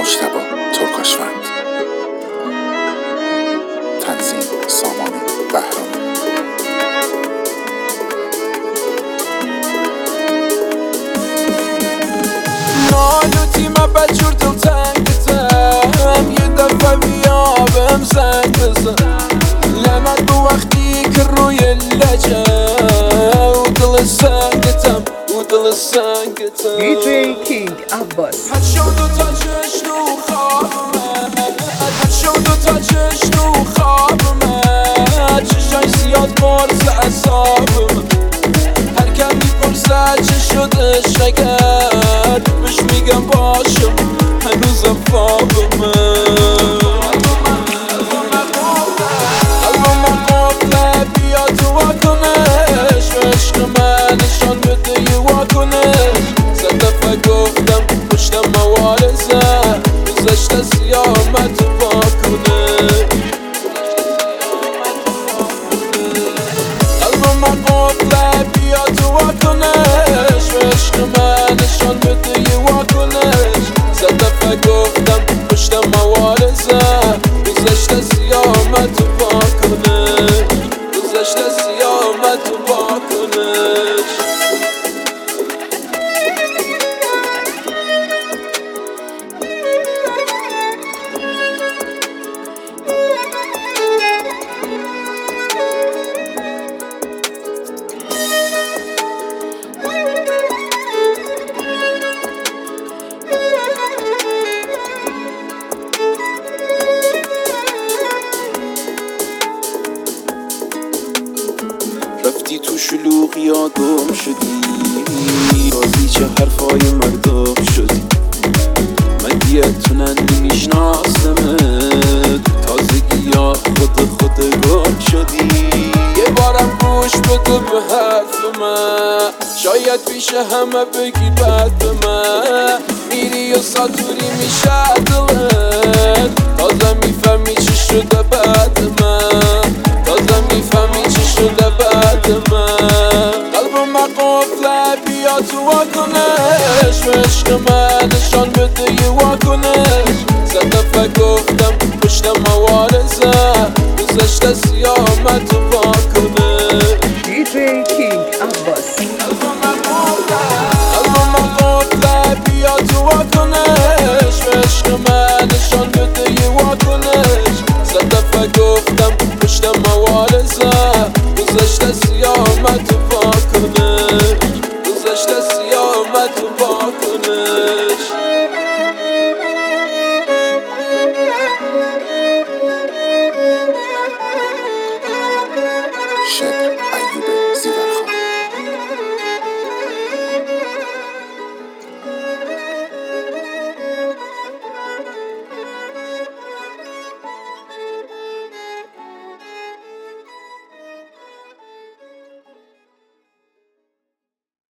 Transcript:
مجتبی ترکاشوند. تنظیم سامان بهرامی. نالوتی ما بجور دل تنگتم، یه دفعه بیابم زنگ بزن. لعنت به وقتی که روی لجه و دل سنگتم و دل سنگتم. DJ King Abbas. هر شب دوتا چشم و خوابمه، هر شب دوتا چشم و خوابمه، چشای زیاد مرز اعصابمه. هر کم میپرسد چه شده شگر، بهش میگم باشم هنوزم خوابمه. قلبم قفله بیا تو واکنش، به عشق من نشان بده یه واکنش. صد دفعه گفتم پشتم موارزه، گذشته سیامت واکنش. قلبم قفله بیا تو واکنش، به عشق من نشان بده یه واکنش. صد دفعه گفتم پشتم موارزه، گذشته سیامت واکنش، گذشته سیامت واکنش. رفتی تو شلوغی ها گم شدی، بازی چه حرفای مردم شدی. من دیتونن نمیشناسمت، تازگی ها خود گم شدی. یه بارم گوش بده به حرف من، شاید پیش همه بگی بد به من. میری و ساتوری میشه دلت، تازه میفهمی چی شده بعد من، تازه میفهمی چی شده بعد من. قلبم قفله بیا تو واکنش، به عشق من